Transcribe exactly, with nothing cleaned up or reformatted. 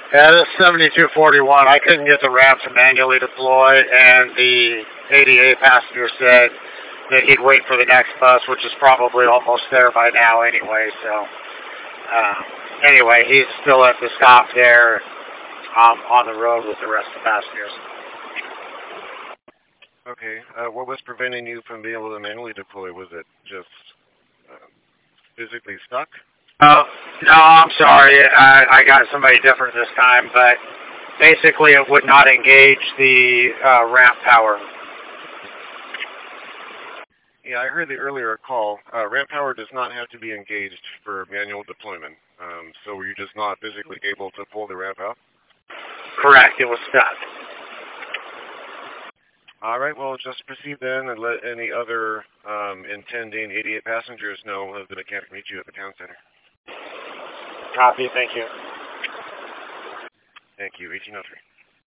Yeah, this seventy-two forty-one, I couldn't get the ramp to manually deploy, and the A D A passenger said that he'd wait for the next bus, which is probably almost there by now anyway, so, uh, anyway, he's still at the stop there, um, on the road with the rest of the passengers. Okay, uh, what was preventing you from being able to manually deploy? Was it just uh, physically stuck? Oh, no, I'm sorry. I, I got somebody different this time, but basically it would not engage the uh, ramp power. Yeah, I heard the earlier call. Uh, ramp power does not have to be engaged for manual deployment. Um, so were you just not physically able to pull the ramp out? Correct, it was stuck. All right, well, just proceed then and let any other um, intending A D A passengers know that I can't meet you at the town center. Copy, thank you. Thank you, eighteen oh three.